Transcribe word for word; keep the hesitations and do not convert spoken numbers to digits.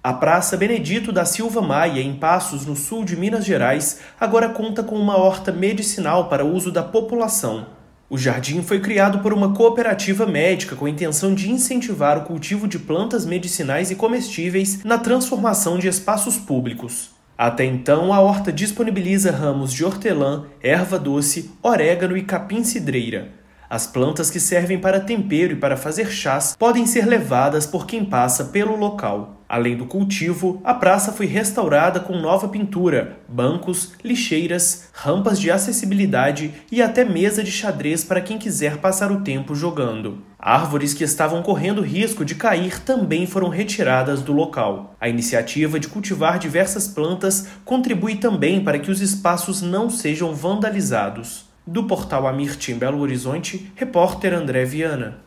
A Praça Benedito da Silva Maia, em Passos, no sul de Minas Gerais, agora conta com uma horta medicinal para uso da população. O jardim foi criado por uma cooperativa médica com a intenção de incentivar o cultivo de plantas medicinais e comestíveis na transformação de espaços públicos. Até então, a horta disponibiliza ramos de hortelã, erva doce, orégano e capim-cidreira. As plantas que servem para tempero e para fazer chás podem ser levadas por quem passa pelo local. Além do cultivo, a praça foi restaurada com nova pintura, bancos, lixeiras, rampas de acessibilidade e até mesa de xadrez para quem quiser passar o tempo jogando. Árvores que estavam correndo risco de cair também foram retiradas do local. A iniciativa de cultivar diversas plantas contribui também para que os espaços não sejam vandalizados. Do portal Amirte em Belo Horizonte, repórter André Viana.